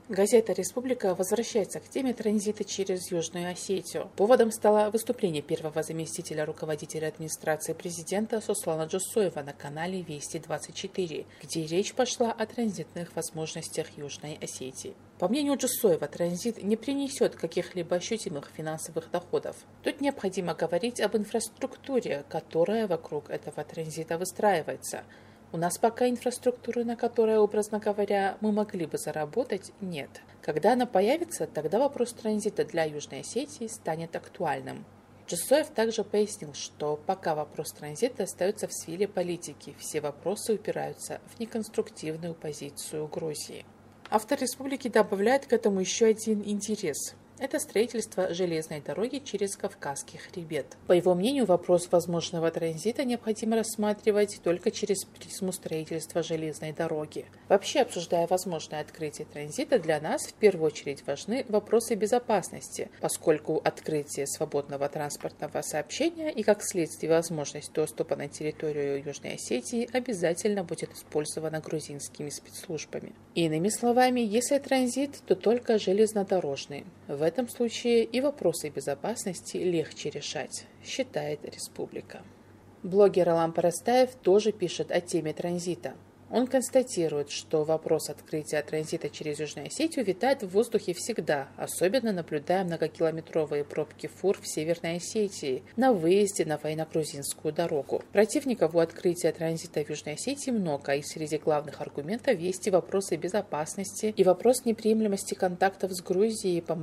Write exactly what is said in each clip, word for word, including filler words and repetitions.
Газета «Республика» возвращается к теме транзита через Южную Осетию. Поводом стало выступление первого заместителя руководителя администрации президента Сослана Джусоева на канале Вести двадцать четыре, где речь пошла о транзитных возможностях Южной Осетии. По мнению Джусоева, транзит не принесет каких-либо ощутимых финансовых доходов. Тут необходимо говорить об инфраструктуре, которая вокруг этого транзита выстраивается. У нас пока инфраструктуры, на которой, образно говоря, мы могли бы заработать, нет. Когда она появится, тогда вопрос транзита для Южной Осетии станет актуальным. Джусоев также пояснил, что пока вопрос транзита остается в сфере политики, все вопросы упираются в неконструктивную позицию Грузии. Автор республики добавляет к этому еще один интерес. Это строительство железной дороги через Кавказский хребет. По его мнению, вопрос возможного транзита необходимо рассматривать только через призму строительства железной дороги. Вообще, обсуждая возможное открытие транзита, для нас в первую очередь важны вопросы безопасности, поскольку открытие свободного транспортного сообщения и, как следствие, возможность доступа на территорию Южной Осетии обязательно будет использована грузинскими спецслужбами. Иными словами, если транзит, то только железнодорожный. В этом случае и вопросы безопасности легче решать, считает республика. Блогер Алам Парастаев тоже пишет о теме транзита. Он констатирует, что вопрос открытия транзита через Южную Осетию витает в воздухе всегда, особенно наблюдая многокилометровые пробки фур в Северной Осетии на выезде на военно-грузинскую дорогу. Противников у открытия транзита в Южной Осетии много, и среди главных аргументов есть и вопросы безопасности, и вопрос неприемлемости контактов с Грузией по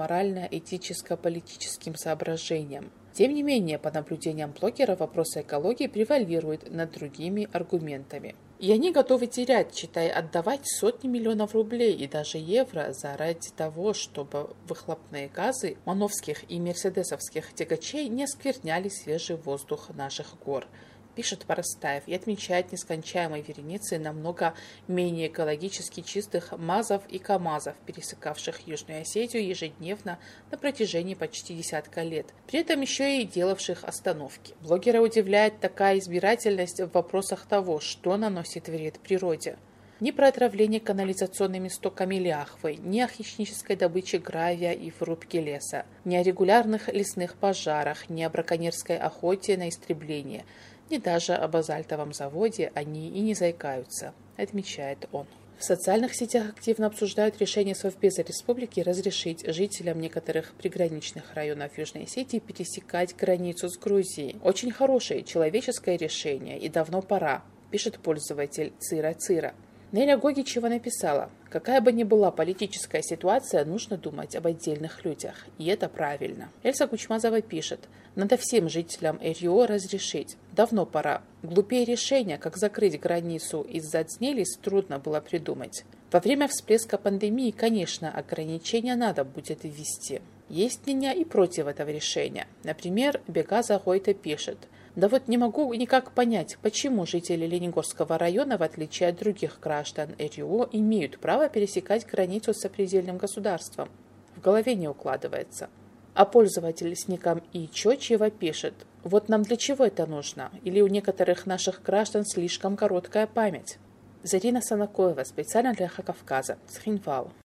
морально-этическо-политическим соображениям. Тем не менее, по наблюдениям блогера, вопросы экологии превалируют над другими аргументами. И они готовы терять, считай, отдавать сотни миллионов рублей и даже евро заради того, чтобы выхлопные газы мановских и мерседесовских тягачей не оскверняли свежий воздух наших гор, пишет Парастаев, и отмечает нескончаемые вереницы намного менее экологически чистых МАЗов и КАМАЗов, пересекавших Южную Осетию ежедневно на протяжении почти десятка лет, при этом еще и делавших остановки. Блогера удивляет такая избирательность в вопросах того, что наносит вред природе. Ни про отравление канализационными стоками Ляхвы, ни о хищнической добыче гравия и вырубке леса, ни о регулярных лесных пожарах, ни о браконьерской охоте на истребление, ни даже о базальтовом заводе они и не заикаются, отмечает он. В социальных сетях активно обсуждают решение Совбеза республики разрешить жителям некоторых приграничных районов Южной Осетии пересекать границу с Грузией. Очень хорошее человеческое решение, и давно пора, пишет пользователь Цира Цира. Неля Гогичева написала: какая бы ни была политическая ситуация, нужно думать об отдельных людях, и это правильно. Эльза Кучмазова пишет: надо всем жителям РИО разрешить. Давно пора. Глупее решения, как закрыть границу из-за Дзнелис, трудно было придумать. Во время всплеска пандемии, конечно, ограничения надо будет ввести. Есть мнения и против этого решения. Например, Бегаза Гойта пишет: да вот не могу никак понять, почему жители Лениногорского района, в отличие от других граждан РИО, имеют право пересекать границу с сопредельным государством. В голове не укладывается. А пользователь с ником И. Чочева пишет: вот нам для чего это нужно? Или у некоторых наших граждан слишком короткая память? Зарина Санакоева, специально для Хакавказа, Цхинвал.